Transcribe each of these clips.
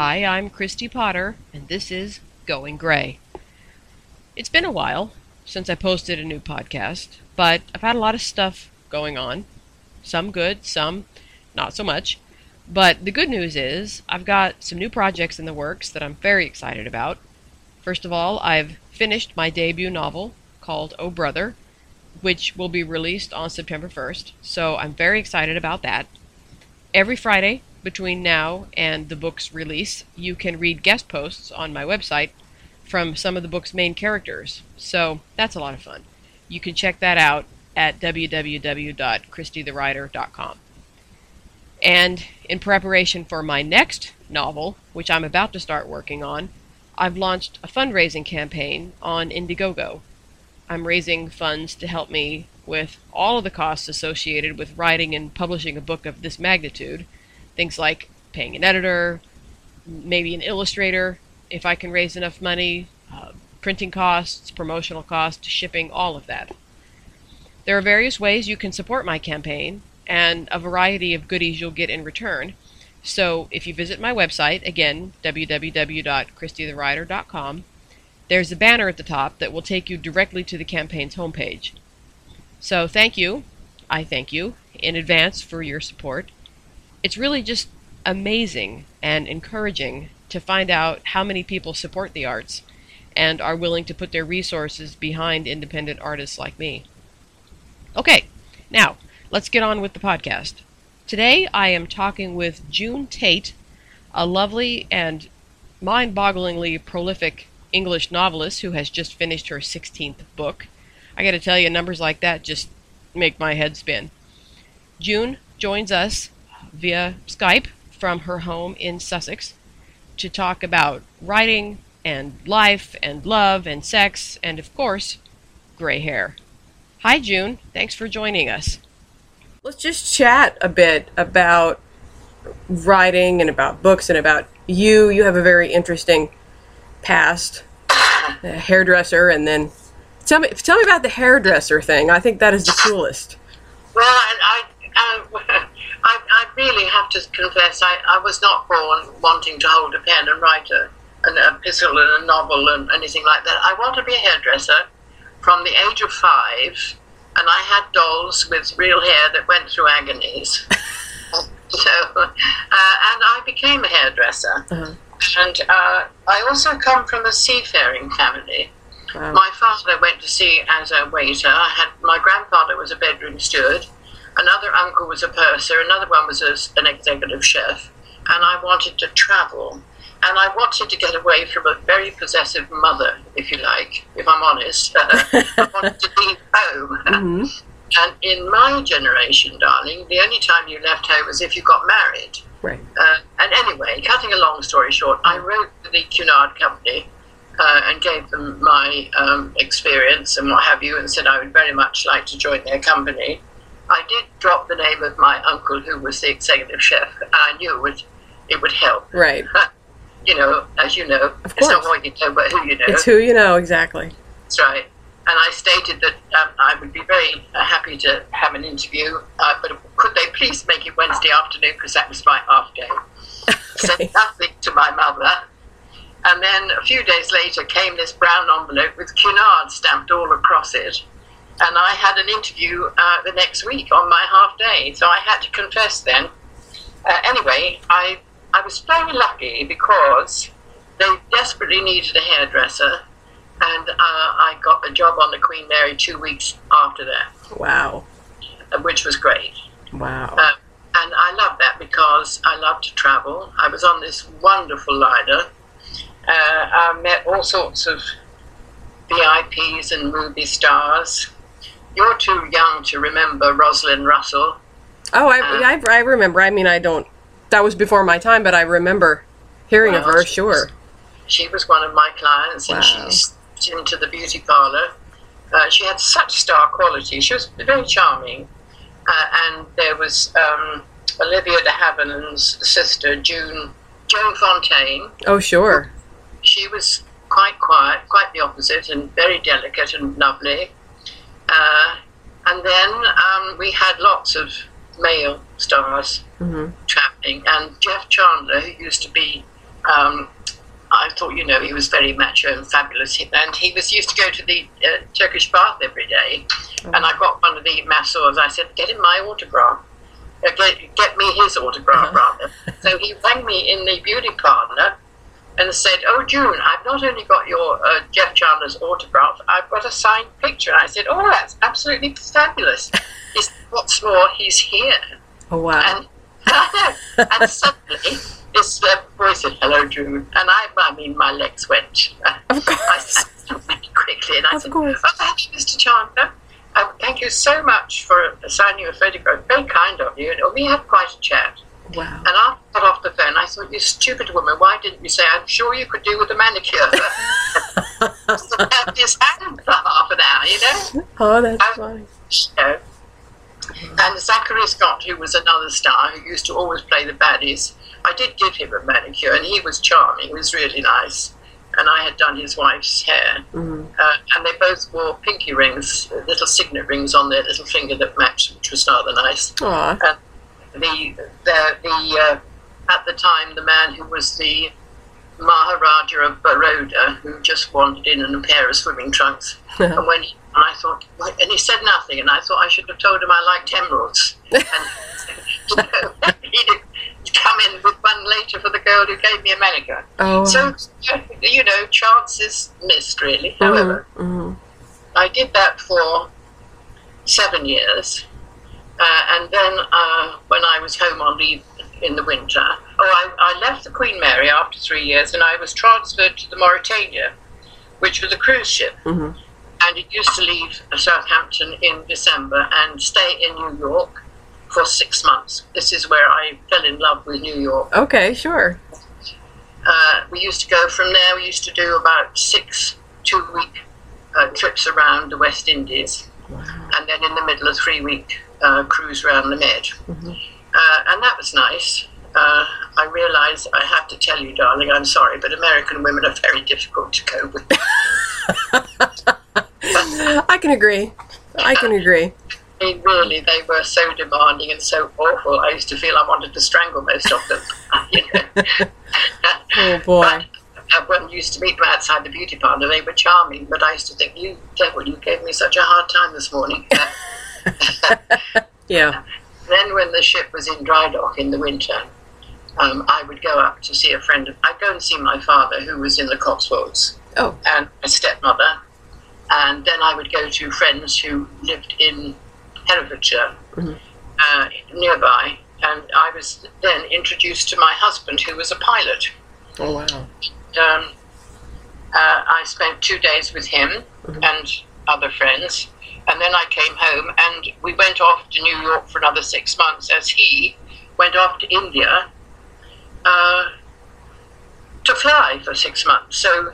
Hi, I'm Christy Potter, and this is Going Gray. It's been a while since I posted a new podcast, but I've had a lot of stuff going on. Some good, some not so much. But the good news is I've got some new projects in the works that I'm very excited about. First of all, I've finished my debut novel called Oh Brother, which will be released on September 1st, so I'm very excited about that. Every Friday, between now and the book's release, you can read guest posts on my website from some of the book's main characters, so that's a lot of fun. You can check that out at www.christythewriter.com. And in preparation for my next novel, which I'm about to start working on, I've launched a fundraising campaign on Indiegogo. I'm raising funds to help me with all of the costs associated with writing and publishing a book of this magnitude. Things like paying an editor, maybe an illustrator, if I can raise enough money, printing costs, promotional costs, shipping, all of that. There are various ways you can support my campaign, and a variety of goodies you'll get in return. So if you visit my website, again, www.christythewriter.com, there's a banner at the top that will take you directly to the campaign's homepage. So thank you, I thank you, in advance for your support. It's really just amazing and encouraging to find out how many people support the arts and are willing to put their resources behind independent artists like me. Okay, now, let's get on with the podcast. Today I am talking with June Tate, a lovely and mind-bogglingly prolific English novelist who has just finished her 16th book. I gotta tell you, numbers like that just make my head spin. June joins us via Skype from her home in Sussex to talk about writing and life and love and sex and, of course, gray hair. Hi, June. Thanks for joining us. Let's just chat a bit about writing and about books and about you. You have a very interesting past, a hairdresser, and then tell me about the hairdresser thing. I think that is the coolest. Well, I really have to confess, I was not born wanting to hold a pen and write an epistle and a novel and anything like that. I wanted to be a hairdresser from the age of 5, and I had dolls with real hair that went through agonies. So, and I became a hairdresser. Uh-huh. And I also come from a seafaring family. Wow. My father went to sea as a waiter. My grandfather was a bedroom steward. Another uncle was a purser. Another one was an executive chef. And I wanted to travel. And I wanted to get away from a very possessive mother, if you like, if I'm honest. I wanted to leave home. Mm-hmm. And in my generation, darling, the only time you left home was if you got married. Right. And anyway, cutting a long story short, I wrote to the Cunard Company and gave them my experience and what have you, and said I would very much like to join their company. I did drop the name of my uncle, who was the executive chef, and I knew it would help. Right. You know, as you know, it's not what you know, but who you know. It's who you know, exactly. That's right. And I stated that I would be very happy to have an interview, but could they please make it Wednesday afternoon, because that was my half day. Okay. Said nothing to my mother. And then a few days later came this brown envelope with Cunard stamped all across it. And I had an interview the next week on my half day, so I had to confess then. Anyway, I was very lucky because they desperately needed a hairdresser. And I got a job on the Queen Mary 2 weeks after that. Wow. Which was great. Wow. And I love that because I love to travel. I was on this wonderful liner. I met all sorts of VIPs and movie stars. You're too young to remember Rosalind Russell. Oh, I remember. I mean, that was before my time, but I remember hearing of her, sure. She was one of my clients, and she's into the beauty parlor. She had such star quality. She was very charming. And there was Olivia de Havilland's sister, Joan Fontaine. Oh, sure. She was quite quiet, quite the opposite, and very delicate and lovely. And then we had lots of male stars traveling. And Jeff Chandler, who used to be I thought, he was very macho and fabulous. And he used to go to the Turkish bath every day. And I got one of the masseurs. I said, get him my autograph. Get me his autograph, rather. So he rang me in the beauty parlour and said, oh, June, I've not only got your Jeff Chandler's autograph, I've got a signed picture. I said, oh, that's absolutely fabulous. He said, what's more, he's here. Oh, wow. And suddenly, this boy said, hello, June. And I mean, my legs went. Of course. I sat up really quickly and I said, course. oh, thank you, Mr. Chandler. Thank you so much for signing a photograph. Very kind of you. And we had quite a chat. Wow. And after I got off the phone, I thought, you stupid woman, why didn't you say, I'm sure you could do with a manicure? His hand for half an hour, Oh, that's funny. And Zachary Scott, who was another star, who used to always play the baddies, I did give him a manicure, and he was charming. He was really nice. And I had done his wife's hair. And they both wore pinky rings, little signet rings on their little finger that matched, which was rather nice. Aww. And at the time, the man who was the Maharaja of Baroda, who just wandered in a pair of swimming trunks, and I thought, and he said nothing, and I thought I should have told him I liked emeralds. And he'd come in with one later for the girl who gave me a manicure. Oh. So, chances missed, really. However, I did that for 7 years. And then when I was home on leave in the winter, I left the Queen Mary after 3 years, and I was transferred to the Mauritania, which was a cruise ship. And it used to leave Southampton in December and stay in New York for 6 months. This is where I fell in love with New York. Okay, sure. We used to go from there. We used to do about 6 2-week trips around the West Indies. Wow. And then in the middle, a 3-week cruise around the Med. And that was nice. I realise I have to tell you, darling, I'm sorry, but American women are very difficult to cope with. I can agree. I mean, really, they were so demanding and so awful. I used to feel I wanted to strangle most of them. Oh, boy. But when you used to meet them outside the beauty parlour, they were charming, but I used to think, you devil, you gave me such a hard time this morning. Yeah. Then when the ship was in dry dock in the winter, I would go up to see a friend. I'd go and see my father, who was in the Cotswolds, and my stepmother. And then I would go to friends who lived in Herefordshire, nearby. And I was then introduced to my husband, who was a pilot. Oh, wow. I spent 2 days with him and other friends. And then I came home, and we went off to New York for another 6 months, as he went off to India to fly for 6 months. So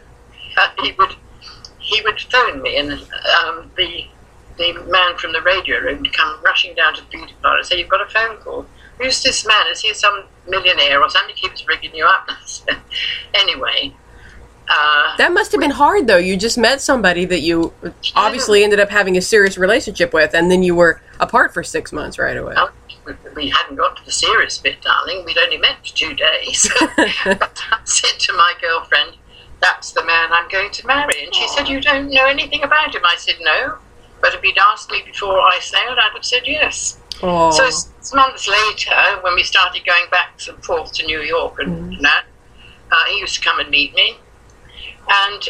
he would phone me, and the man from the radio room would come rushing down to the beauty parlour and say, "You've got a phone call. Who's this man? Is he some millionaire or something? He keeps rigging you up." Anyway. That must have been hard, though. You just met somebody that you obviously ended up having a serious relationship with, and then you were apart for 6 months right away. We hadn't got to the serious bit, darling. We'd only met for 2 days. But I said to my girlfriend, "That's the man I'm going to marry." And she said, "You don't know anything about him." I said, "No. But if he'd asked me before I sailed, I'd have said yes." Oh. So 6 months later, when we started going back and forth to New York and that, he used to come and meet me. And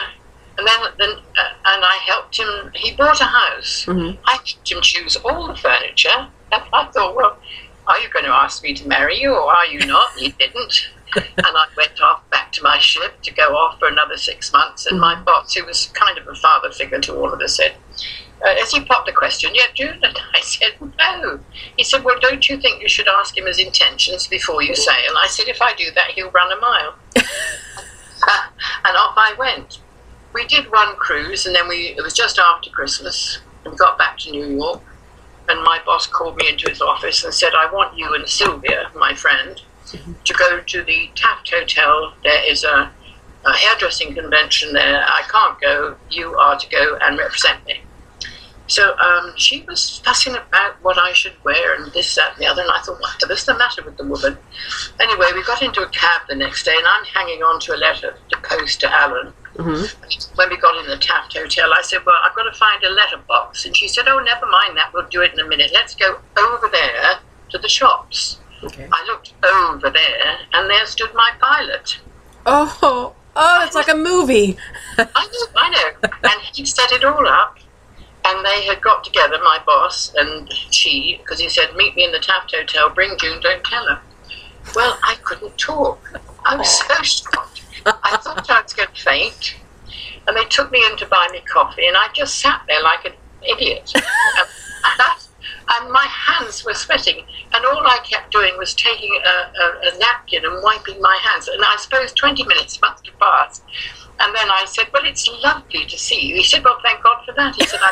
I helped him. He bought a house. I helped him choose all the furniture. And I thought, well, are you going to ask me to marry you, or are you not? He didn't. And I went off back to my ship to go off for another 6 months. And my boss, who was kind of a father figure to all of us, said, as he popped the question, "Yet, June?" And I said, "No." He said, "Well, don't you think you should ask him his intentions before you sail?" I said, "If I do that, he'll run a mile." And off I went. We did one cruise, and then it was just after Christmas, and we got back to New York, and my boss called me into his office and said, "I want you and Sylvia, my friend, to go to the Taft Hotel. There is a hairdressing convention there. I can't go. You are to go and represent me." So she was fussing about what I should wear and this, that, and the other. And I thought, what is the matter with the woman? Anyway, we got into a cab the next day, and I'm hanging on to a letter to post to Alan. Mm-hmm. When we got in the Taft Hotel, I said, well, I've got to find a letterbox. And she said, oh, never mind that. We'll do it in a minute. Let's go over there to the shops. Okay. I looked over there, and there stood my pilot. Oh, it's like a movie. I know. And he set it all up. And they had got together, my boss and she, because he said, meet me in the Taft Hotel, bring June, don't tell her. Well, I couldn't talk. I was so shocked. I thought I was going to faint. And they took me in to buy me coffee, and I just sat there like an idiot. And my hands were sweating, and all I kept doing was taking a napkin and wiping my hands. And I suppose 20 minutes must have passed. And then I said, well, it's lovely to see you. He said, well, thank God for that. He said,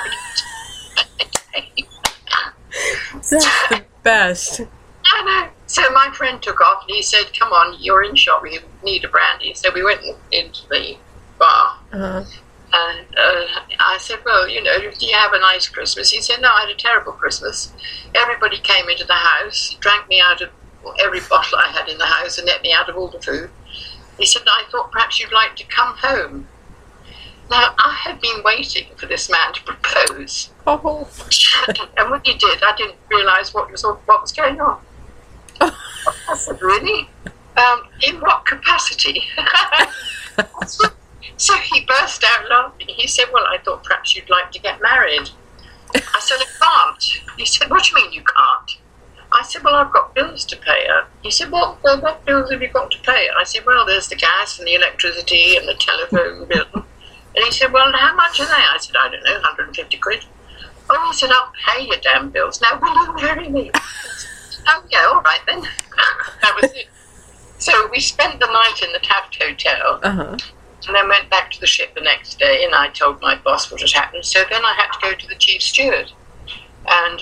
That's the best. I know. So my friend took off, and he said, come on, you're in shop, we need a brandy. So we went into the bar. Uh-huh. And I said, well, do you have a nice Christmas? He said, no, I had a terrible Christmas. Everybody came into the house, drank me out of every bottle I had in the house, and let me out of all the food. He said, I thought perhaps you'd like to come home. Now, I had been waiting for this man to propose. Oh. And when he did, I didn't realise what was going on. I said, really? In what capacity? So he burst out laughing. He said, well, I thought perhaps you'd like to get married. I said, I can't. He said, what do you mean you can't? I said, well, I've got bills to pay. He said, well, what bills have you got to pay? I said, well, there's the gas and the electricity and the telephone bill. And he said, well, how much are they? I said, I don't know, 150 quid. Oh, he said, I'll pay your damn bills. Now, will you marry me? Oh, yeah, all right then. That was it. So we spent the night in the Taft Hotel. Uh-huh. And then went back to the ship the next day, and I told my boss what had happened. So then I had to go to the chief steward. And,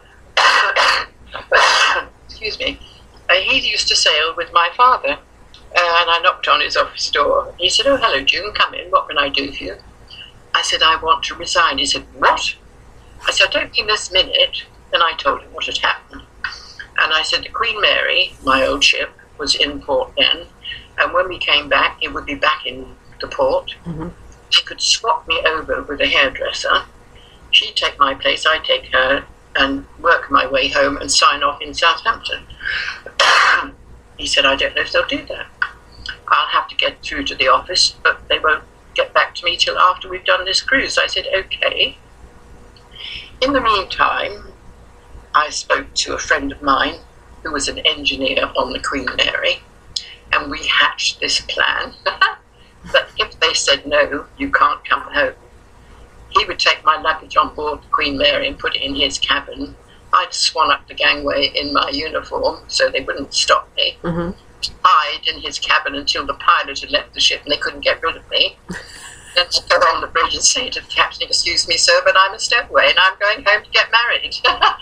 excuse me, he used to sail with my father. And I knocked on his office door. He said, oh, hello, June, come in. What can I do for you? I said, I want to resign. He said, what? I said, I don't mean this minute. Then I told him what had happened. And I said, the Queen Mary, my old ship, was in port then. And when we came back, it would be back in the port. Mm-hmm. They could swap me over with a hairdresser. She'd take my place, I'd take her, and work my way home and sign off in Southampton. He said, I don't know if they'll do that. I'll have to get through to the office, but they won't get back to me till after we've done this cruise. I said, okay. In the meantime, I spoke to a friend of mine who was an engineer on the Queen Mary, and we hatched this plan that if they said, no, you can't come home, he would take my luggage on board the Queen Mary and put it in his cabin. I'd swan up the gangway in my uniform so they wouldn't stop me. Mm-hmm. Hide in his cabin until the pilot had left the ship and they couldn't get rid of me. Then I'd go on the bridge and say to the captain, excuse me, sir, but I'm a stowaway and I'm going home to get married.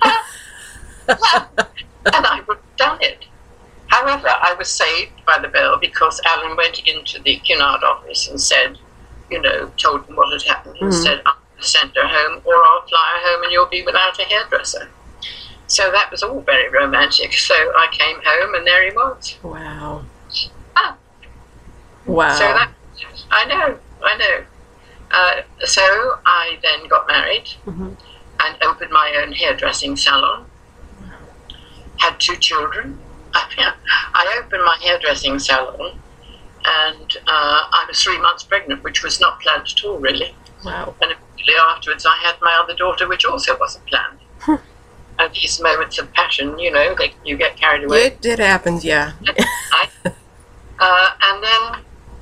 And I would have done it. However, I was saved by the bell because Alan went into the Cunard office and said, told them what had happened and said, I'll send her home or I'll fly her home and you'll be without a hairdresser. So that was all very romantic. So I came home and there he was. Wow. Ah. Wow. So I know. So I then got married and opened my own hairdressing salon. Had 2 children. I opened my hairdressing salon and I was 3 months pregnant, which was not planned at all, really. Wow. And immediately afterwards I had my other daughter, which also wasn't planned. And these moments of passion, you get carried away. It happens, yeah. And then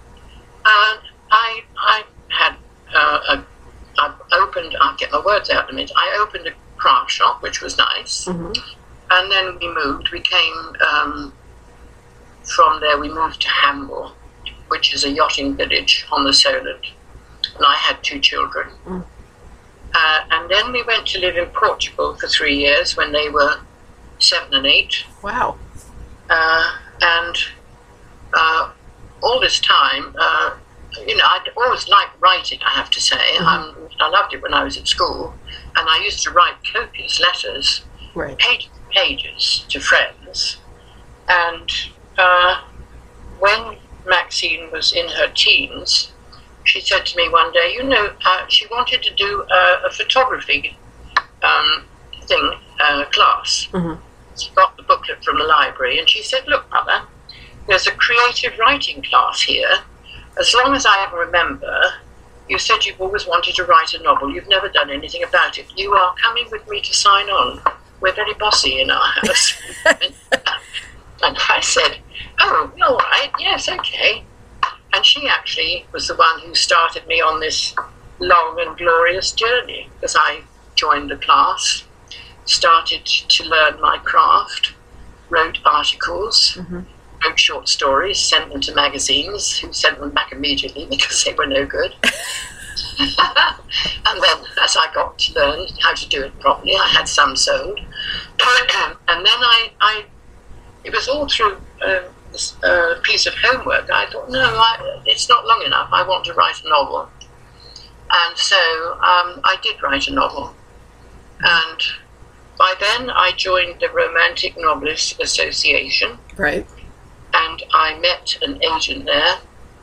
I had I opened, I'll get my words out in a minute, I opened a craft shop, which was nice. Mm-hmm. And then we moved. We came from there. We moved to Hamble, which is a yachting village on the Solent. And I had 2 children. Mm. And then we went to live in Portugal for 3 years when they were 7 and 8. Wow. And all this time, I'd always liked writing, I have to say. I loved it when I was at school, and I used to write copious letters, Right. pages to friends. And when Maxine was in her teens, she said to me one day, she wanted to do a photography class. Mm-hmm. She got the booklet from the library, and she said, "Look, Mother, there's a creative writing class here. As long as I remember, you said you've always wanted to write a novel. You've never done anything about it. You are coming with me to sign on. We're very bossy in our house." And I said, "Oh, all right, yes, okay." And she actually was the one who started me on this long and glorious journey, because I joined the class, started to learn my craft, wrote articles, wrote short stories, sent them to magazines, who sent them back immediately because they were no good. And then, as I got to learn how to do it properly, I had some sold. And then it was all through this piece of homework. I thought, no, it's not long enough. I want to write a novel. And so I did write a novel. And by then, I joined the Romantic Novelists Association. Right. And I met an agent there.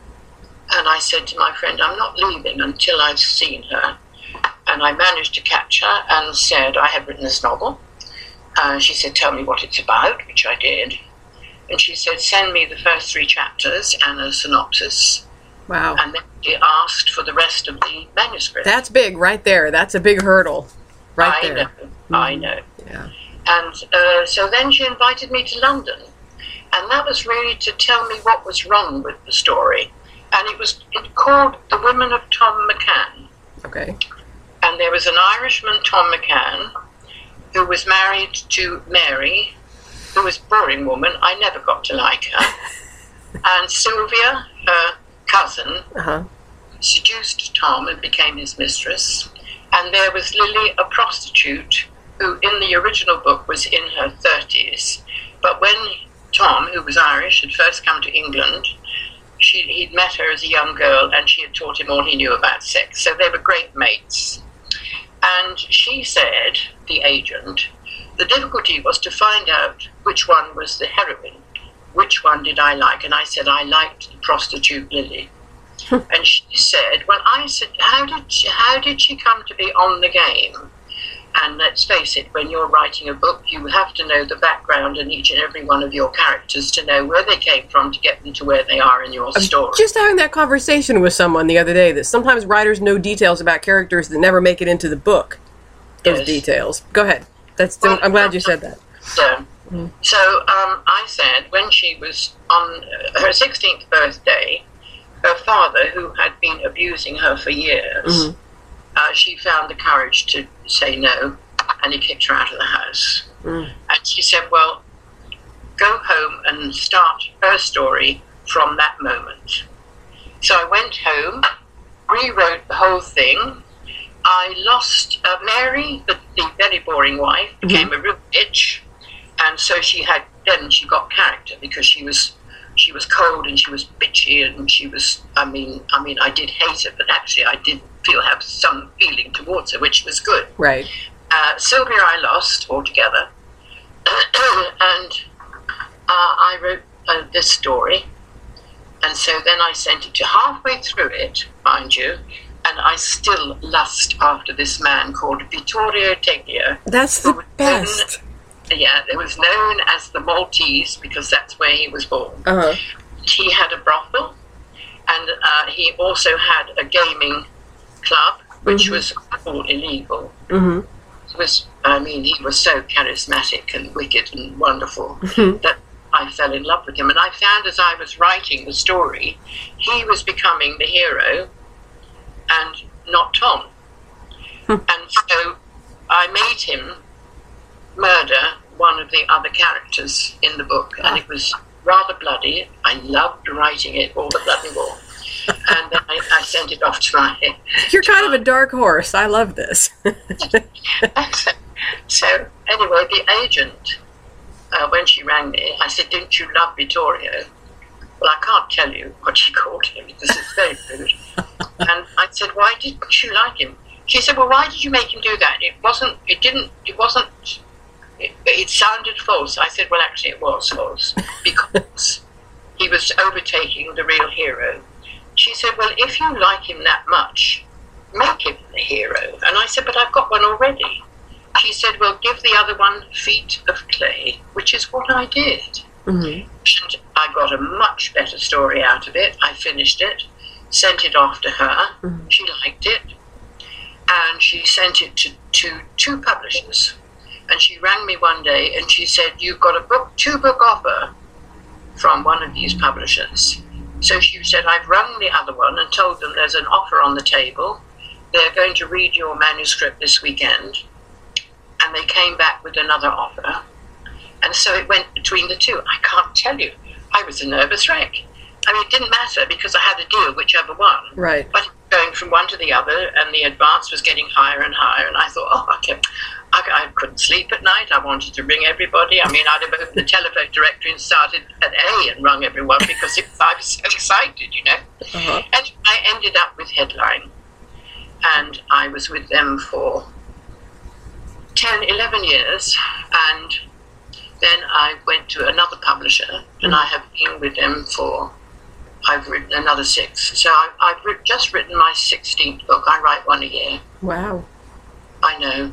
And I said to my friend, "I'm not leaving until I've seen her." And I managed to catch her and said, "I have written this novel." She said, "Tell me what it's about," which I did. And she said, "Send me the first 3 chapters and a synopsis." Wow. And then she asked for the rest of the manuscript. That's big right there. That's a big hurdle right there. I know. Yeah. And so then she invited me to London. And that was really to tell me what was wrong with the story. And it called The Women of Tom McCann. Okay. And there was an Irishman, Tom McCann, who was married to Mary, who was a boring woman. I never got to like her. And Sylvia, her cousin, seduced Tom and became his mistress. And there was Lily, a prostitute, who in the original book was in her 30s. But when Tom, who was Irish, had first come to England, he'd met her as a young girl, and she had taught him all he knew about sex. So they were great mates. And she said, the agent, the difficulty was to find out which one was the heroine. Which one did I like? And I said, I liked the prostitute Lily. And she said, well, I said, how did she come to be on the game? And let's face it, when you're writing a book, you have to know the background in each and every one of your characters to know where they came from to get them to where they are in your story. Just having that conversation with someone the other day, that sometimes writers know details about characters that never make it into the book. Those details. Go ahead. I'm glad you said that. Yeah. So I said, when she was on her 16th birthday, her father, who had been abusing her for years, she found the courage to say no, and he kicked her out of the house. And she said, well, go home and start her story from that moment. So I went home, rewrote the whole thing. I lost Mary, the very boring wife, became a real bitch, and so she got character, because she was cold and she was bitchy, and she was, I mean, I did hate her, but actually I did have some feeling towards her, which was good. Right. Sylvia I lost altogether, and I wrote this story, and so then I sent it to halfway through it, mind you, and I still lust after this man called Vittorio Teglia. That's the best. It was known as the Maltese, because that's where he was born. He had a brothel, and he also had a gaming club, which was all illegal. He was so charismatic and wicked and wonderful that I fell in love with him. And I found, as I was writing the story, he was becoming the hero and not Tom. And so I made him murder one of the other characters in the book, and it was rather bloody. I loved writing it, all the blood and gore. And then I sent it off to my... You're kind of a dark horse. I love this. So, anyway, the agent, when she rang me, I said, didn't you love Vittorio? Well, I can't tell you what she called him because it's very rude. And I said, why didn't you like him? She said, well, why did you make him do that? It sounded false. I said, well, actually it was false because he was overtaking the real hero. She said, well, if you like him that much, make him the hero. And I said, but I've got one already. She said, well, give the other one feet of clay, which is what I did. Mm-hmm. And I got a much better story out of it. I finished it, sent it off to her. Mm-hmm. She liked it. And she sent it to two publishers. And she rang me one day and she said, you've got a two-book offer from one of these publishers. So she said, I've rung the other one and told them there's an offer on the table. They're going to read your manuscript this weekend. And they came back with another offer. And so it went between the two. I can't tell you. I was a nervous wreck. I mean, it didn't matter because I had a deal, whichever one. Right. But going from one to the other, and the advance was getting higher and higher. And I thought, I couldn't sleep at night. I wanted to ring everybody. I mean, I'd have opened the telephone directory and started at A and rung everyone because I was so excited, you know. Uh-huh. And I ended up with Headline. And I was with them for 10, 11 years. And then I went to another publisher, and I have been with them for, I've written another 6. So I've just written my 16th book. I write one a year. Wow. I know.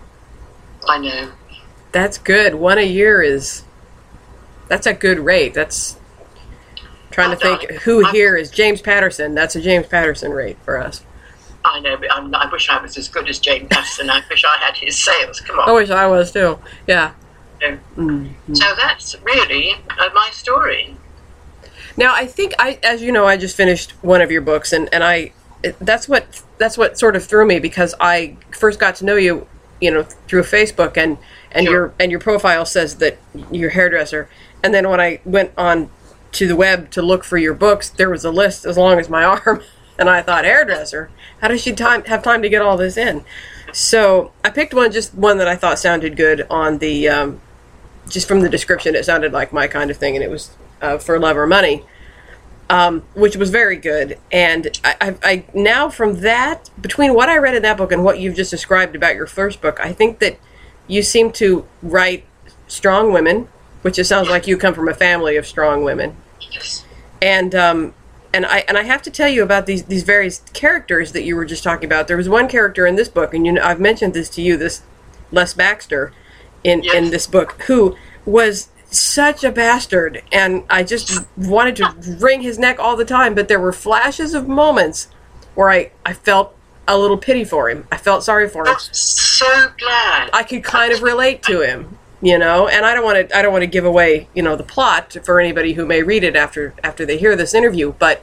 That's good. One a year that's a good rate. That's trying to think who here is James Patterson. That's a James Patterson rate for us. I know, but I wish I was as good as James Patterson. I wish I had his sales. Come on. I wish I was too. Yeah. Mm-hmm. So that's really my story. Now, I think as you know, I just finished one of your books, and that's what sort of threw me, because I first got to know you, through Facebook, and Sure. your profile says that you're a hairdresser, and then when I went on to the web to look for your books, there was a list as long as my arm, and I thought, hairdresser, how does she have time to get all this in? So I picked one that I thought sounded good on the just from the description. It sounded like my kind of thing, and it was For Love or Money, which was very good. And I now, from that, between what I read in that book and what you've just described about your first book, I think that you seem to write strong women, which it sounds like you come from a family of strong women. Yes. And I have to tell you about these various characters that you were just talking about. There was one character in this book, and I've mentioned this to you, this Les Baxter in this book, who was such a bastard, and I just wanted to wring his neck all the time, but there were flashes of moments where I felt a little pity for him. I felt sorry for him. I'm so glad. I could kind of relate to him, and I don't want to give away, the plot for anybody who may read it after they hear this interview, but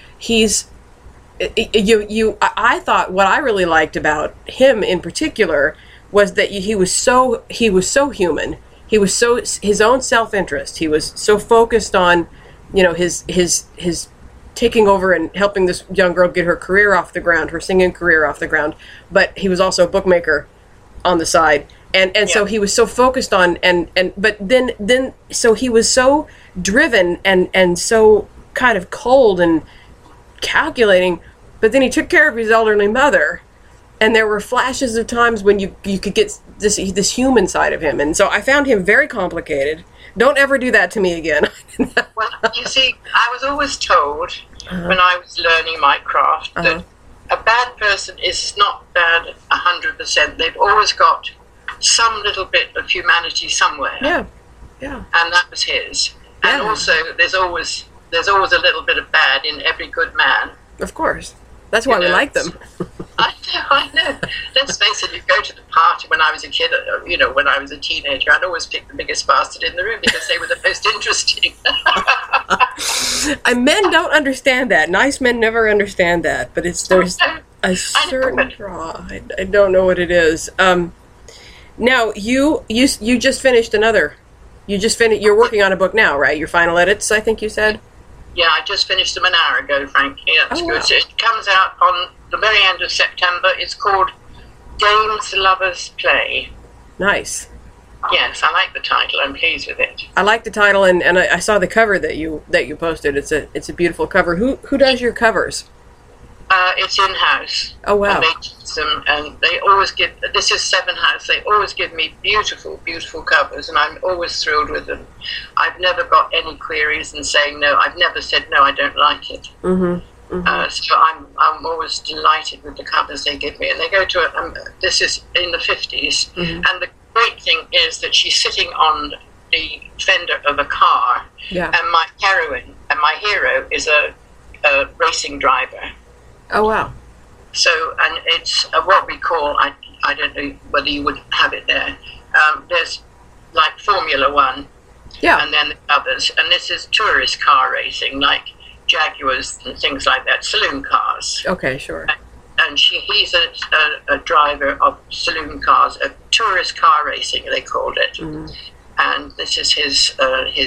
I thought what I really liked about him in particular was that he was so human. He was so his own self-interest. He was so focused on, his taking over and helping this young girl get her career off the ground, her singing career off the ground. But he was also a bookmaker on the side, and so he was so focused on but then so he was so driven and so kind of cold and calculating. But then he took care of his elderly mother. And there were flashes of times when you could get this human side of him. And so I found him very complicated. Don't ever do that to me again. Well, you see, I was always told when I was learning my craft that a bad person is not bad 100%. They've always got some little bit of humanity somewhere. Yeah. And that was his. And Yeah. also, there's always a little bit of bad in every good man. Of course. That's why we like them. I know. Let's face it, you go to the party when I was a kid, when I was a teenager, I'd always pick the biggest bastard in the room because they were the most interesting. And men don't understand that. Nice men never understand that. But there's a certain draw. I don't know what it is. Now, you just finished another. You're working on a book now, right? Your final edits, I think you said? Yeah, I just finished them an hour ago, Frank. Yeah, it's good. Wow. It comes out on the very end of September. It's called Games Lovers Play. Nice. Yes, I like the title. I'm pleased with it. I like the title, and I saw the cover that you posted. It's a beautiful cover. Who does your covers? It's in-house. Oh, wow. And they teach them, and they always give, this is Seven House, they always give me beautiful, beautiful covers, and I'm always thrilled with them. I've never got any queries and saying no. I've never said, no, I don't like it. Mm-hmm. Mm-hmm. So I'm always delighted with the covers they give me. And they go to, this is in the 50s, Mm-hmm. and the great thing is that she's sitting on the fender of a car, Yeah. and my heroine and my hero is a racing driver. Oh, wow. So, and it's what we call, I don't know whether you would have it there, there's like Formula One, Yeah. and then the others, and this is tourist car racing, like Jaguars and things like that, saloon cars. Okay, sure. And he's a driver of saloon cars, a tourist car racing, they called it. Mm-hmm. And this is his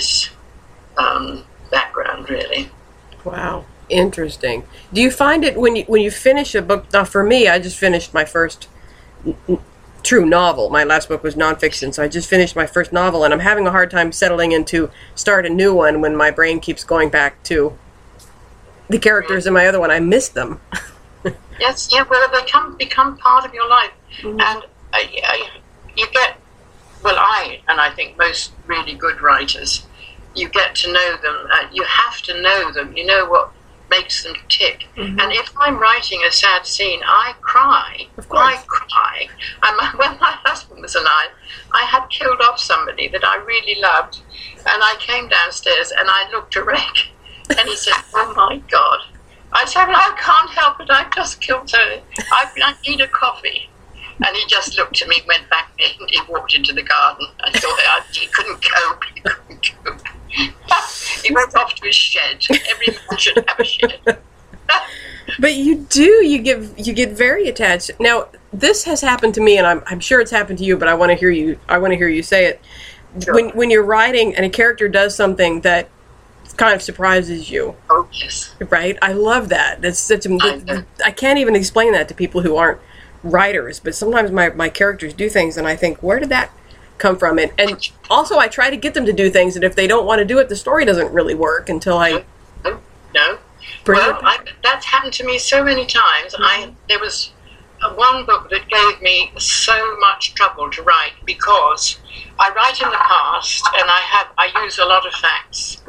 background, really. Wow. Interesting. Do you find it when you finish a book? Now, for me, I just finished my first true novel. My last book was nonfiction, so I just finished my first novel, and I'm having a hard time settling into start a new one when my brain keeps going back to the characters in my other one. I miss them. Yes, yeah. Well, they become part of your life, Mm-hmm. and you get. Well, I think most really good writers, you get to know them. You have to know them. You know what makes them tick. Mm-hmm. And if I'm writing a sad scene, I cry. Of course. I cry. And when my husband was alive, I had killed off somebody that I really loved, and I came downstairs and I looked at Rick, and he said, "Oh my God." I said, "Well, I can't help it. I've just killed her. I need a coffee." And he just looked at me, went back, and he walked into the garden. I thought he couldn't cope. He couldn't cope. He went off to his shed. Every man should have a shed. But you do. You get very attached. Now, this has happened to me, and I'm sure it's happened to you. But I want to hear you. I want to hear you say it. Sure. When you're writing and a character does something that kind of surprises you, Oh, yes. right? I love that. That's such a. I can't even explain that to people who aren't writers. But sometimes my characters do things, and I think, where did that come from? And also, I try to get them to do things, and if they don't want to do it, the story doesn't really work until I. No. bring Well, it. that's happened to me so many times. There was one book that gave me so much trouble to write because I write in the past and I use a lot of facts.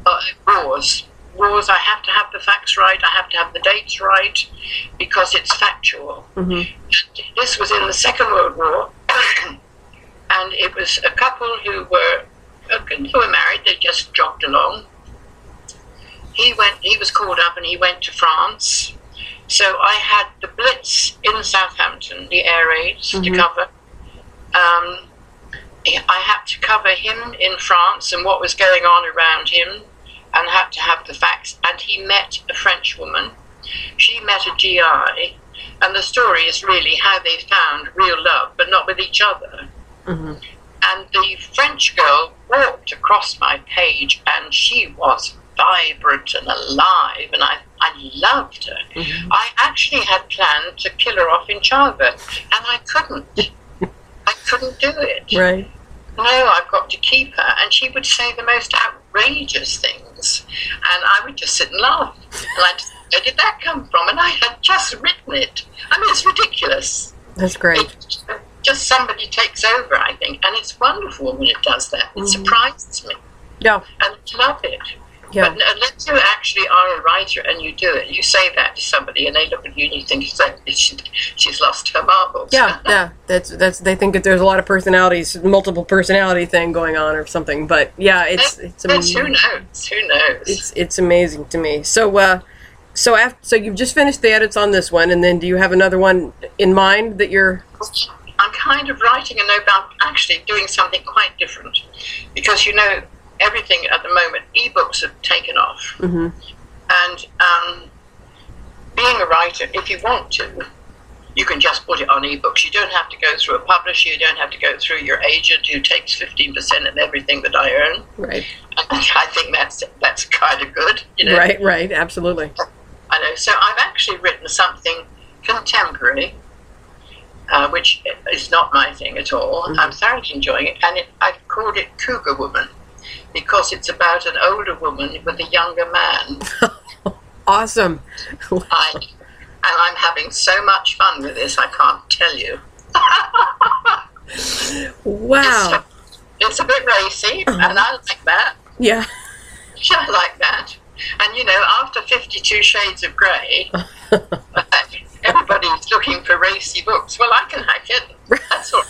Wars, I have to have the facts right. I have to have the dates right because it's factual. Mm-hmm. This was in the Second World War, and it was a couple who were married. They just jogged along. He was called up and he went to France. So I had the Blitz in Southampton, the air raids to cover. I had to cover him in France and what was going on around him, and had to have the facts. And he met a French woman. She met a GI, and the story is really how they found real love, but not with each other. Mm-hmm. And the French girl walked across my page, and she was vibrant and alive, and I loved her. Mm-hmm. I actually had planned to kill her off in childbirth, and I couldn't. I couldn't do it. Right. No, I've got to keep her. And she would say the most outrageous things, and I would just sit and laugh. And I'd just, where did that come from? And I had just written it. I mean, it's ridiculous. That's great. It, just somebody takes over, I think, and it's wonderful when it does that. It surprises me, Yeah. and I love it. Yeah. But unless you actually are a writer and you do it, you say that to somebody and they look at you and you think she's lost her marbles. Yeah, yeah. That's. They think that there's a lot of personalities, multiple personality thing going on or something. But yeah, it's Who knows? Who knows? It's amazing to me. So so you've just finished the edits on this one, and then do you have another one in mind that you're? I'm kind of writing a note about actually doing something quite different, because everything at the moment, ebooks have taken off. Mm-hmm. And being a writer, if you want to, you can just put it on ebooks. You don't have to go through a publisher. You don't have to go through your agent who takes 15% of everything that I earn. Right. I think that's kind of good. Right, absolutely. I know. So I've actually written something contemporary, which is not my thing at all. I'm thoroughly enjoying it, and I've called it Cougar Woman because it's about an older woman with a younger man. Awesome. And I'm having so much fun with this, I can't tell you. Wow. It's a bit racy, and I like that. Yeah. I like that. And, after 52 Shades of Grey, everybody's looking for racy books. Well, I can hack it. That's all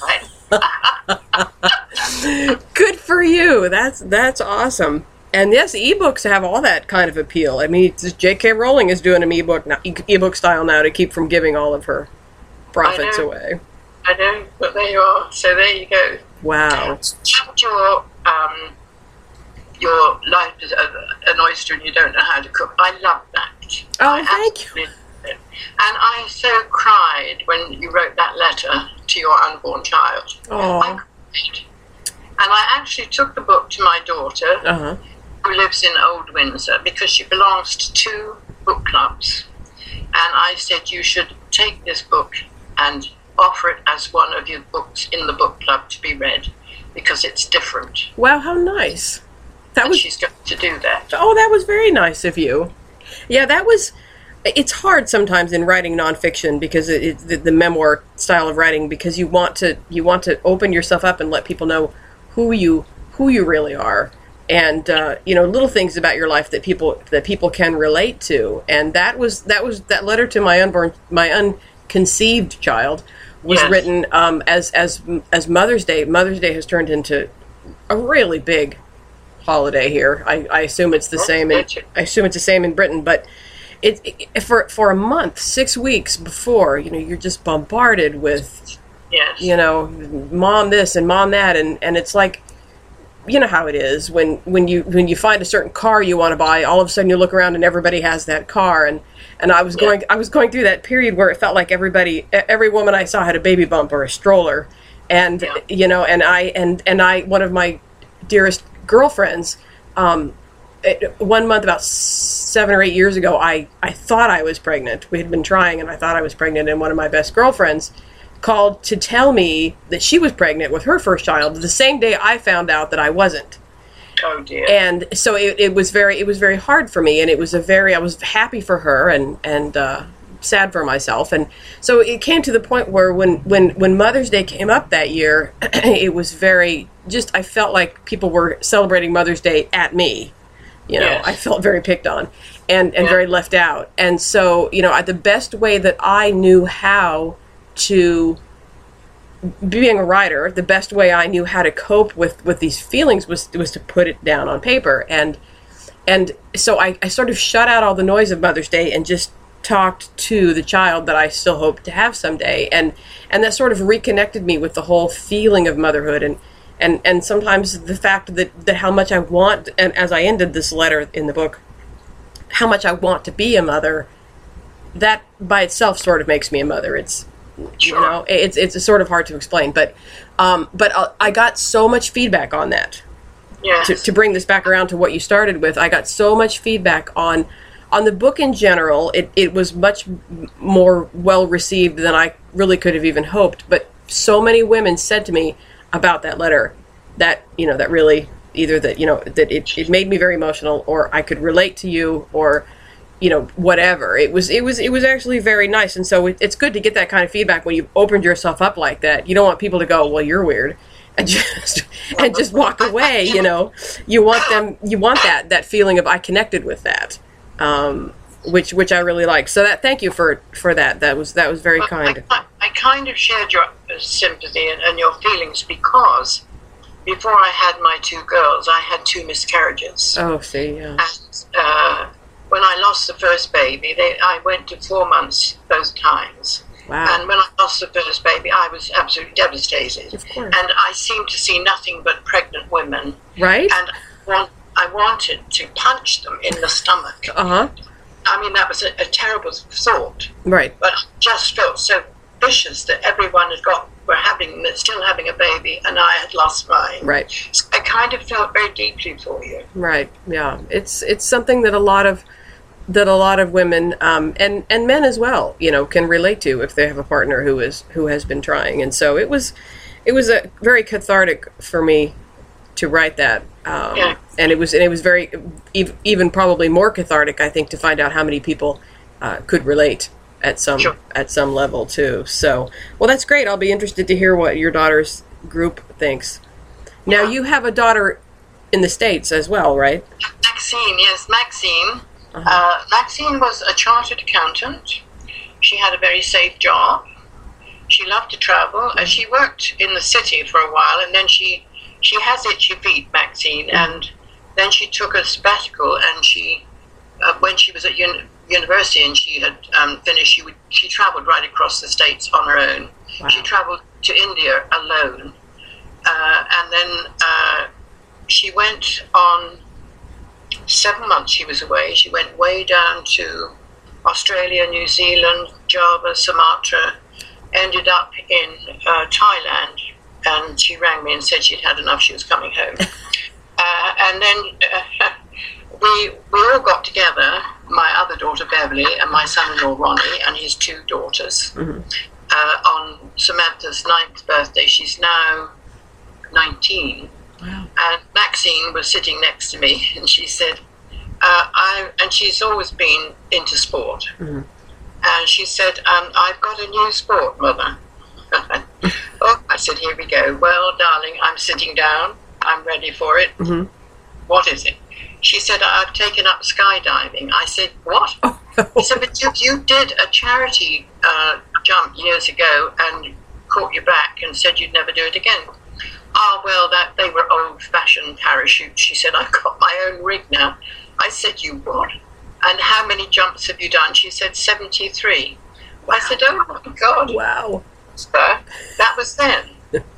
right. Good for you. That's awesome. And yes, ebooks have all that kind of appeal. I mean, J.K. Rowling is doing an ebook style now to keep from giving all of her profits away. I know, but there you are. So there you go. Wow. Your life is an oyster and you don't know how to cook. I love that. Oh, thank you. And I so cried when you wrote that letter to your unborn child. Oh. I cried. And I actually took the book to my daughter, who lives in Old Windsor, because she belongs to 2 book clubs. And I said, you should take this book and offer it as one of your books in the book club to be read, because it's different. Wow, how nice. She's going to do that. Oh, that was very nice of you. Yeah, it's hard sometimes in writing nonfiction because it's the memoir style of writing, because you want to open yourself up and let people know who you really are, and little things about your life that people can relate to. And that letter to my unconceived child was written as Mother's Day. Mother's Day has turned into a really big holiday here. I assume it's the same. I assume it's the same in Britain, but for a month, 6 weeks before, you're just bombarded with, mom this and mom that, and it's like, you know how it is when you find a certain car you want to buy, all of a sudden you look around and everybody has that car, and I was going through that period where it felt like every woman I saw had a baby bump or a stroller, and and I one of my dearest girlfriends, 1 month about 7 or 8 years ago, I thought I was pregnant. We had been trying, and I thought I was pregnant, and one of my best girlfriends called to tell me that she was pregnant with her first child the same day I found out that I wasn't. Oh dear. And so it was very hard for me, and I was happy for her and sad for myself. And so it came to the point where when Mother's Day came up that year, it was I felt like people were celebrating Mother's Day at me. I felt very picked on and very left out. And so, the best way that I knew how to, being a writer, the best way I knew how to cope with these feelings was to put it down on paper. And so I sort of shut out all the noise of Mother's Day and just talked to the child that I still hope to have someday. And that sort of reconnected me with the whole feeling of motherhood, and sometimes the fact that how much I want, and as I ended this letter in the book, how much I want to be a mother, that by itself sort of makes me a mother. It's, it's sort of hard to explain, but I got so much feedback on that. Yes. To bring this back around to what you started with, I got so much feedback on the book in general. It was much more well received than I really could have even hoped. But so many women said to me about that letter that that really, either that that it made me very emotional, or I could relate to you, or whatever. It was actually very nice. And so it's good to get that kind of feedback when you've opened yourself up like that. You don't want people to go, well, you're weird, and just walk away. You want that feeling of I connected with that, which I really like. So thank you for that. That was very kind. I kind of shared your sympathy and your feelings, because before I had my 2 girls, I had 2 miscarriages. Oh, see, yeah. And when I lost the first baby, I went to 4 months both times. Wow. And when I lost the first baby, I was absolutely devastated. Of course. And I seemed to see nothing but pregnant women. Right. And I wanted to punch them in the stomach. Uh-huh. I mean, that was a terrible thought. Right. But I just felt so vicious that everyone still having a baby, and I had lost mine. Right. So I kind of felt very deeply for you. Right. Yeah. It's something that a lot of that a lot of women and men as well, can relate to if they have a partner who has been trying. And so it was a very cathartic for me to write that. And it was very even probably more cathartic, I think, to find out how many people could relate at some level too. So, well, that's great. I'll be interested to hear what your daughter's group thinks. Now, you have a daughter in the States as well, right? Maxine, yes, Maxine. Maxine was a chartered accountant. She had a very safe job. She loved to travel. She worked in the city for a while, and then she has itchy feet, Maxine, and then she took a sabbatical, and when she was at university and she had finished, she traveled right across the States on her own. Wow. She traveled to India alone. And then she went on 7 months she was away. She went way down to Australia, New Zealand, Java, Sumatra, ended up in Thailand, and she rang me and said she'd had enough, she was coming home. And then we all got together, my other daughter Beverly and my son-in-law Ronnie and his 2 daughters, on Samantha's 9th birthday. She's now 19. Wow. And Maxine was sitting next to me, and she said, and she's always been into sport. And she said, I've got a new sport, Mother. Oh, I said, here we go. Well, darling, I'm sitting down. I'm ready for it. What is it? She said, I've taken up skydiving. I said, what? She said, but you did a charity jump years ago and caught your back and said you'd never do it again. Oh, well, they were old-fashioned parachutes. She said, I've got my own rig now. I said, you what? And how many jumps have you done? She said, 73. Wow. I said, oh, my God. Wow. So that was then.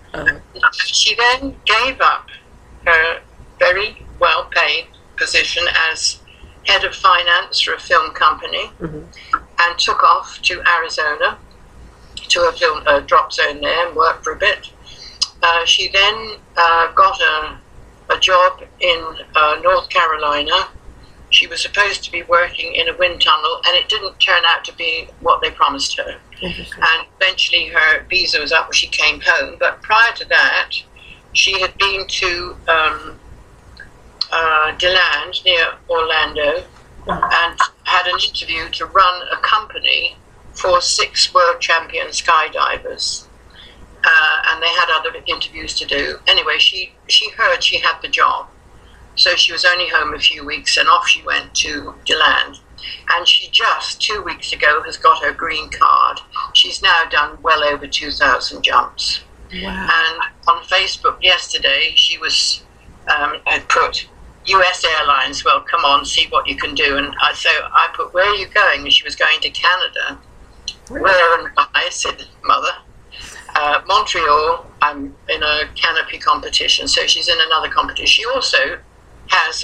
She then gave up her very well-paid position as head of finance for a film company and took off to Arizona to a drop zone there and worked for a bit. She then got a job in North Carolina. She was supposed to be working in a wind tunnel, and it didn't turn out to be what they promised her. And eventually her visa was up when she came home. But prior to that, she had been to DeLand near Orlando and had an interview to run a company for 6 world champion skydivers. And they had other interviews to do. Anyway, she heard she had the job. So she was only home a few weeks, and off she went to DeLand. And she just 2 weeks ago has got her green card. She's now done well over 2,000 jumps. Wow. And on Facebook yesterday, she had put US Airlines, well, come on, see what you can do. And so I put, where are you going? And she was going to Canada. Really? Where? And I said, Mother, Montreal, I'm in a canopy competition, so she's in another competition. She also has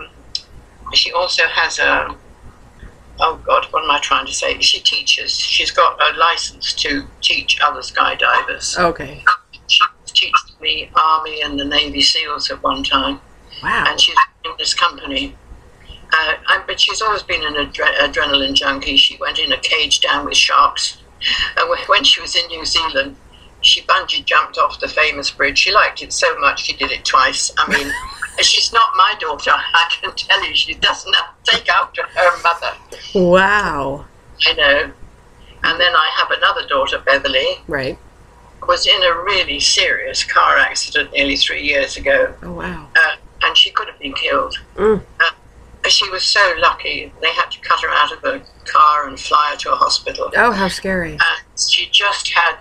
a, oh God, what am I trying to say? She teaches. She's got a license to teach other skydivers. Okay. She was teaching the Army and the Navy SEALs at one time. Wow. And she's in this company. But she's always been an adrenaline junkie. She went in a cage down with sharks. And when she was in New Zealand, she bungee jumped off the famous bridge. She liked it so much she did it twice. I mean, she's not my daughter. I can tell you, she doesn't take after her mother. Wow. I know. And then I have another daughter, Beverly. Right. Was in a really serious car accident nearly 3 years ago. Oh, wow. And she could have been killed. She was so lucky. They had to cut her out of the car and fly her to a hospital. Oh, how scary. She just had,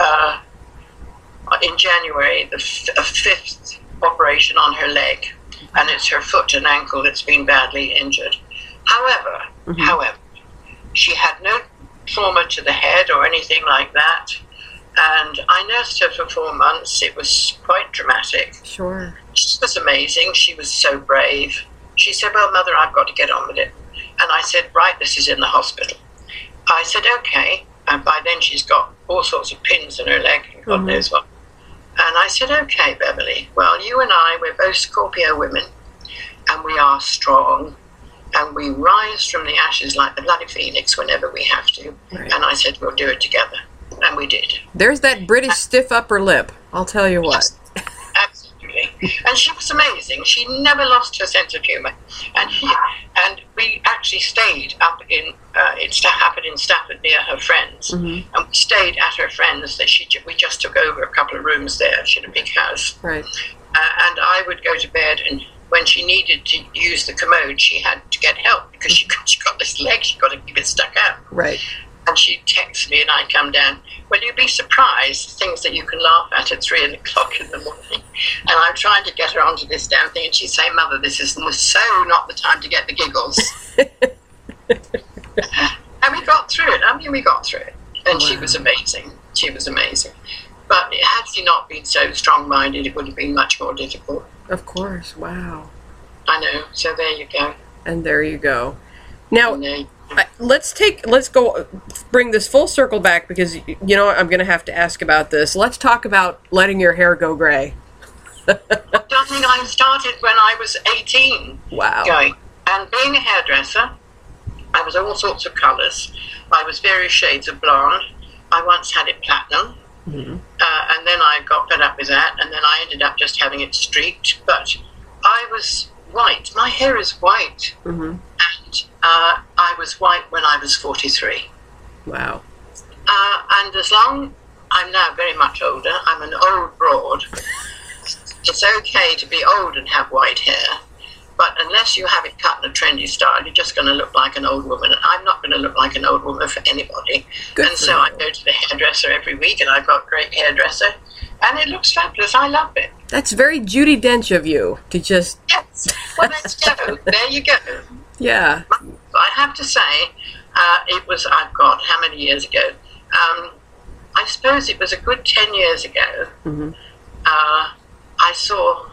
in January, a 5th operation on her leg. And it's her foot and ankle that's been badly injured. However, she had no trauma to the head or anything like that. And I nursed her for 4 months. It was quite dramatic. Sure. She was amazing. She was so brave. She said, well, Mother, I've got to get on with it. And I said, right, this is in the hospital. I said, okay. And by then she's got all sorts of pins in her leg and God knows what. And I said, okay, Beverly, well, you and I, we're both Scorpio women, and we are strong. and we rise from the ashes like the bloody phoenix whenever we have to. Right. And I said, we'll do it together. And we did. There's that British stiff upper lip. I'll tell you what. Absolutely. And she was amazing. She never lost her sense of humour. And we actually stayed up in, it happened in Stafford near her friends. Mm-hmm. And we stayed at her friends. We just took over a couple of rooms there. She had a big house. Right. And I would go to bed, and when she needed to use the commode, she had to get help because she got this leg, she got to keep it stuck out. Right. And she'd text me, and I'd come down. Well, you'd be surprised, things that you can laugh at 3 o'clock in the morning. And I'm trying to get her onto this damn thing, and she'd say, Mother, this is so not the time to get the giggles. And we got through it. I mean, we got through it. And Wow. she was amazing. She was amazing. But had she not been so strong-minded, it would have been much more difficult. Of course. Wow. I know. So there you go. And there you go. Now, And there you go. let's bring this full circle back, because you know I'm going to have to ask about this. Let's talk about letting your hair go gray. Darling, I started when I was 18. Wow. Going. And being a hairdresser, I was all sorts of colours. I was various shades of blonde. I once had it platinum. Mm-hmm. And then I got fed up with that, and then I ended up just having it streaked. But I was white. My hair is white. Mm-hmm. And I was white when I was 43. Wow. And as long, I'm now very much older, I'm an old broad. It's okay to be old and have white hair, but unless you have it cut in a trendy style, you're just going to look like an old woman. And I'm not going to look like an old woman for anybody. Good And for so you. I go to the hairdresser every week, and I've got a great hairdresser, and it looks fabulous. I love it. That's very Judi Dench of you to just, Yes. Well, let's go. There you go. yeah. I have to say, it was, God, how many years ago? I suppose it was a good 10 years ago. Mm-hmm. I saw,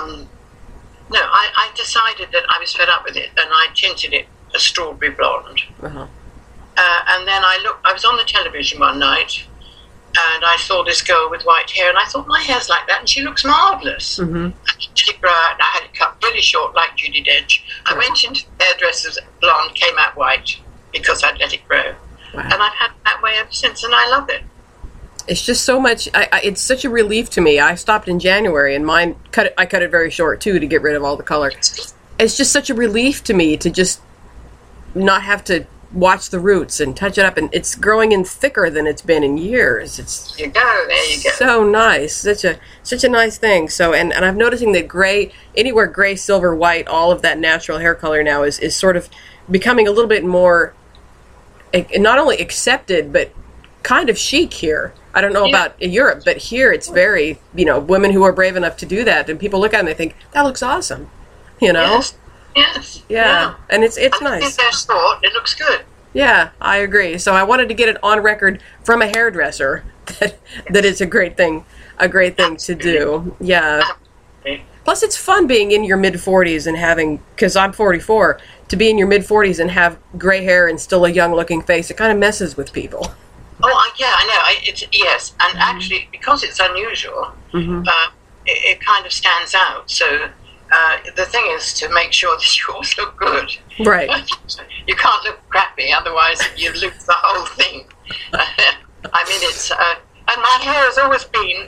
I decided that I was fed up with it, and I tinted it a strawberry blonde. Uh-huh. And then I was on the television one night, and I saw this girl with white hair, and I thought, my hair's like that, and she looks marvellous. Mm-hmm. And she grew out, and I had it cut really short like Judi Dench. I went into the hairdresser's, blonde, came out white, because I'd let it grow. Wow. And I've had it that way ever since, and I love it. It's just so much. It's such a relief to me. I stopped in January, and mine I cut it very short too to get rid of all the color. It's just such a relief to me to just not have to watch the roots and touch it up, and it's growing in thicker than it's been in years. It's There you go. so nice, such a nice thing. So and I'm noticing that gray, anywhere gray, silver, white, all of that natural hair color now is sort of becoming a little bit more not only accepted but kind of chic here. I don't know about Europe, but here it's very, women who are brave enough to do that, and people look at it and they think, that looks awesome, Yes. Yeah, and it's I nice. think they're sport. It looks good. Yeah, I agree. So I wanted to get it on record from a hairdresser that it's a great thing to do. Yeah. Plus, it's fun being in your mid-40s and having, because I'm 44, to be in your mid-40s and have gray hair and still a young-looking face. It kind of messes with people. Oh, yeah, I know. Yes, and actually, because it's unusual, it kind of stands out. So the thing is to make sure that you always look good. Right. You can't look crappy, otherwise you lose the whole thing. I mean, it's... and my hair has always been,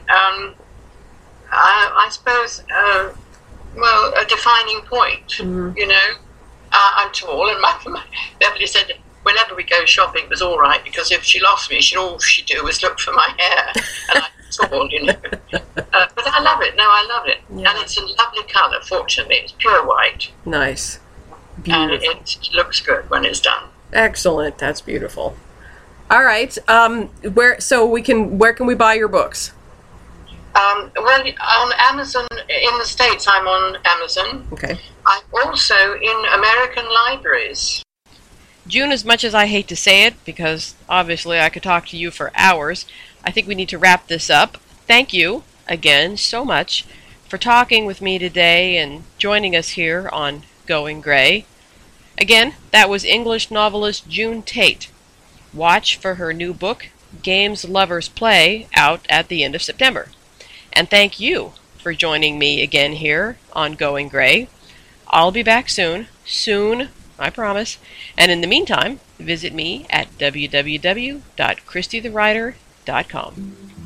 I suppose, a defining point, I'm tall, and my Beverly said whenever we go shopping it was all right, because if she lost me, all she'd do was look for my hair, and I'm tall, But I love it. No, I love it. Yeah. And it's a lovely colour, fortunately. It's pure white. Nice. And Beautiful. it looks good when it's done. Excellent. That's beautiful. All right. Where can we buy your books? Well, on Amazon, in the States, I'm on Amazon. Okay. I'm also in American libraries. June, as much as I hate to say it, because obviously I could talk to you for hours, I think we need to wrap this up. Thank you again so much for talking with me today and joining us here on Going Gray. Again, that was English novelist June Tate. Watch for her new book, Games Lovers Play, out at the end of September. And thank you for joining me again here on Going Gray. I'll be back soon I promise. And in the meantime, visit me at www.christythewriter.com.